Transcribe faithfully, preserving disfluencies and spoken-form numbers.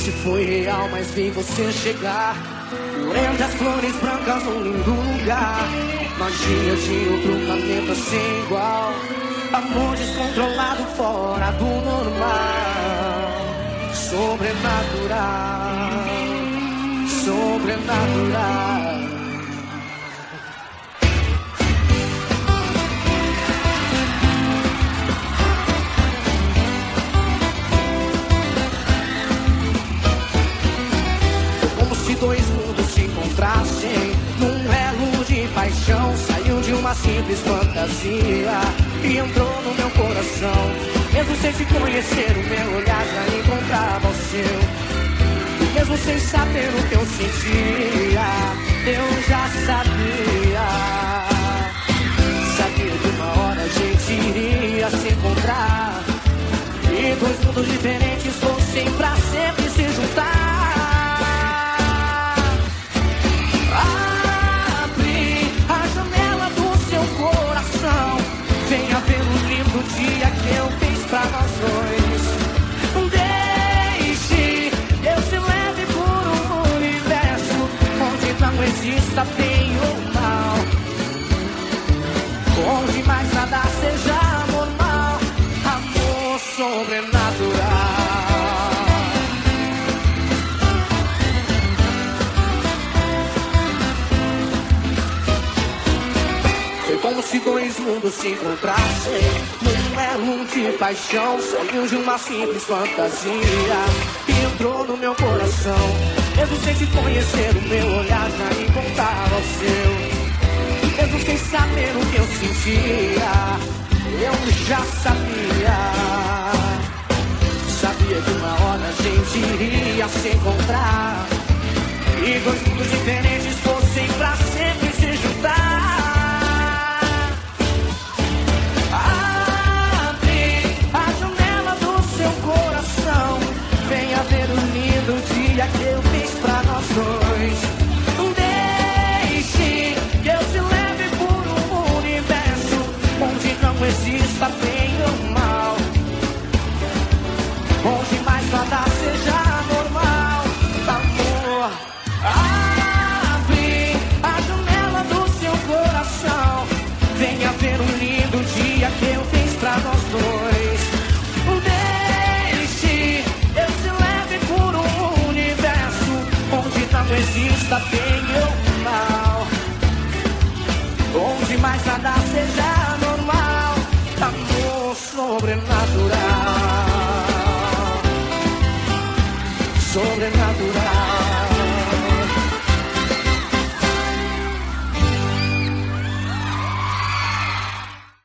se foi real, mas vi você chegar por entre as flores brancas num lindo lugar. Magia de outro planeta sem igual, amor descontrolado fora do normal. Sobrenatural, sobrenatural. Dois mundos se encontrassem num elo de paixão. Saiu de uma simples fantasia e entrou no meu coração. Mesmo sem se conhecer, o meu olhar já encontrava o seu. E mesmo sem saber o que eu sentia, eu já sabia. Sabia que uma hora a gente iria se encontrar e dois mundos diferentes fossem pra sempre se juntar. Venha ver o lindo dia que eu fiz pra nós dois. Deixe, eu te leve por um universo onde não exista bem ou mal, onde mais nada seja normal. Amor sobrenatural. Como se dois mundos se encontrassem num elo de paixão. Saiu de uma simples fantasia e entrou no meu coração. Mesmo sem te conhecer, o meu olhar já encontrava o seu. Mesmo sem saber o que eu sentia, eu já sabia. Sabia que uma hora a gente iria se encontrar e dois mundos diferentes fossem pra sempre se juntar. Venha ver o lindo dia que eu fiz pra nós dois. Deixe que eu te leve por um universo onde não exista bem ou mal, onde mais nada seja normal. Amor, abre a janela do seu coração. Venha ver o lindo dia que eu fiz pra nós dois. Não exista bem ou mal, onde mais nada seja normal. Amor sobrenatural, sobrenatural.